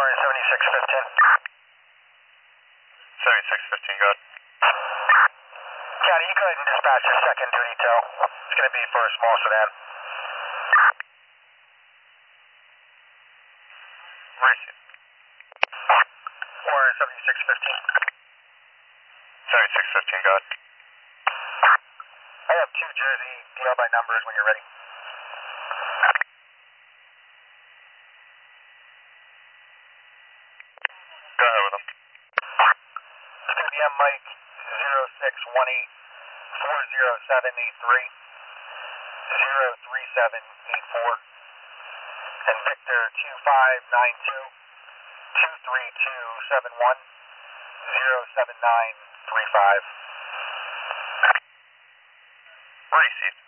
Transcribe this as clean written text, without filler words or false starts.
Warren 7615. 7615, go ahead. County, you go ahead and dispatch your second duty tow. It's going to be for a small sedan. Receive. Warren 7615. 7615, go ahead. I have 2 Jersey, DL by numbers when you're ready. Go ahead with them. It's going to be M Mike 0618 40783 03784 and Victor 2592 23271 07935. Received.